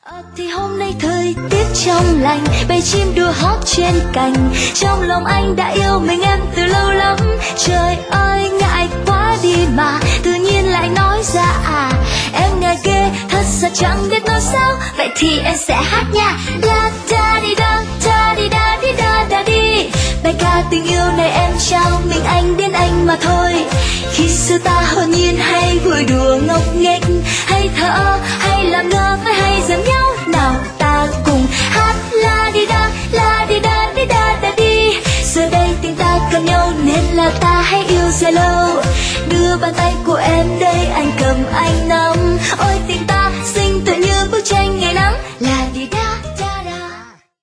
Thì hôm nay thời tiết trong lành, bầy chim đua hót trên cành. Trong lòng anh đã yêu mình em từ lâu lắm. Trời ơi ngại quá đi mà, tự nhiên lại nói ra à. Em ngại ghê, thật sự chẳng biết nói sao. Vậy thì em sẽ hát nha. La da đi da, da đi da đi da da đi. Bài ca tình yêu này em trao mình anh đến anh mà thôi. Khi xưa ta hồn nhiên hay vui đùa ngốc nghếch, hay thở hay làm ngơ phải hay giỡn nhau. Nào ta cùng hát la đi da đi da da đi. Giờ đây tình ta cần nhau nên là ta hãy yêu dài lâu. Đưa bàn tay của em đây anh cầm anh nắm. Ôi tình ta